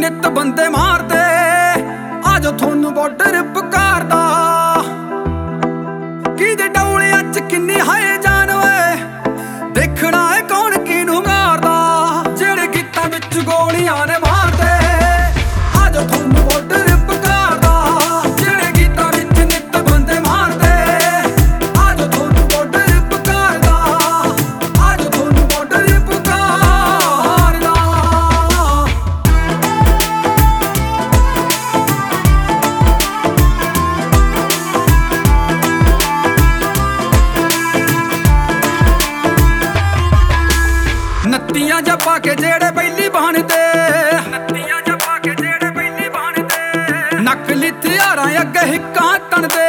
ਨਿੱਤ ਬੰਦੇ ਮਾਰਦੇ ਆਜੋ ਤੁਹਾਨੂੰ ਬਾਰਡਰ ਪੁਕਾਰਦਾ। ਕਿਹਦੇ ਡੌਲਿਆਂ ਚ ਕਿੰਨੀ ਹਾਏ ਜਾਨ ਓਏ ਦੇਖਣਾ ਏ ਕੌਣ ਕਿਹਨੂੰ ਮਾਰਦਾ। ਜਿਹੜੇ ਗੀਤਾਂ ਵਿੱਚ ਗੋਲੀਆਂ ਨੇ ਮਾਰਦੇ ਆਜੋ ਤੁਹਾਨੂੰ ਬਾਰਡਰ ਪੁਕਾਰਦਾ। ਜਿਹੜੇ ਗੀਤਾਂ ਵਿੱਚ ਨਿੱਤ ਬੰਦੇ ਮਾਰਦੇ ਆਜੋ ਤੁਹਾਨੂੰ ਬਾਰਡਰ ਪੁਕਾਰਦਾ। ਆਜੋ ਤੁਹਾਨੂੰ ਬਾਰਡਰ ਪੁਕਾਰਦਾ। ਨੱਤੀਆਂ ਜੱਪਾ ਕੇ ਜਿਹੜੇ ਬੈਲੀ ਬਣਦੇ ਨਕਲੀ ਹਥਿਆਰਾਂ ਅੱਗੇ ਹਿੱਕਾਂ ਤਣਦੇ।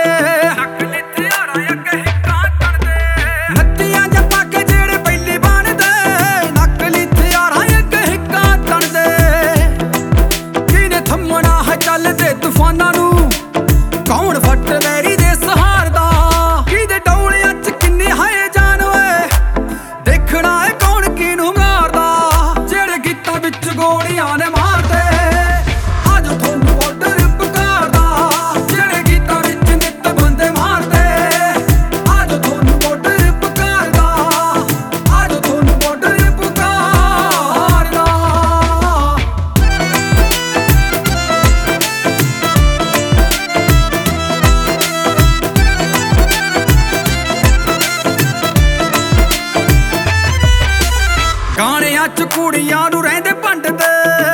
ਨੱਤੀਆਂ ਜੱਪਾ ਕੇ ਜਿਹੜੇ ਬੈਲੀ ਬਣਦੇ ਨਕਲੀ ਹਥਿਆਰਾਂ ਅੱਗੇ ਹਿੱਕਾਂ ਤਣਦੇ। ਕਿਹਨੇ ਥੰਮਣਾ ਹੈ ਚੱਲਦੇ ਤੂਫਾਨਾਂ ਨੂੰ ਕੌਣ ਫੱਟ ਵੈਰੀ ਦੇ ਸਹਾਰਦਾ। ਕਿਹਦੇ ਡੌਲਿਆਂ ਚ ਕਿੰਨੀ ਹਾਏ ਜਾਨ ਓਏ ਦੇਖਣਾ ਏ ਕੌਣ ਕਿਹਨੂੰ ਮਾਰਦਾ। ਜਿਹੜੇ ਗੀਤਾਂ ਵਿੱਚ ਗੋਲੀਆਂ ਨੇ ਮਾਰਦੇ ਆਜੋ ਤੁਹਾਨੂੰ ਬਾਰਡਰ ਪੁਕਾਰਦਾ। ਜਿਹੜੇ ਗੀਤਾਂ ਵਿੱਚ ਨਿੱਤ ਬੰਦੇ ਮਾਰਦੇ ਆਜੋ ਤੁਹਾਨੂੰ ਬਾਰਡਰ ਪੁਕਾਰਦਾ। ਆਜੋ ਤੁਹਾਨੂੰ ਬਾਰਡਰ ਪੁਕਾਰਦਾ। ਗਾਣਿਆਂ ਚ ਕੁੜੀਆਂ ਨੂੰ ਰਹਿੰਦੇ ਭੰਡਦੇ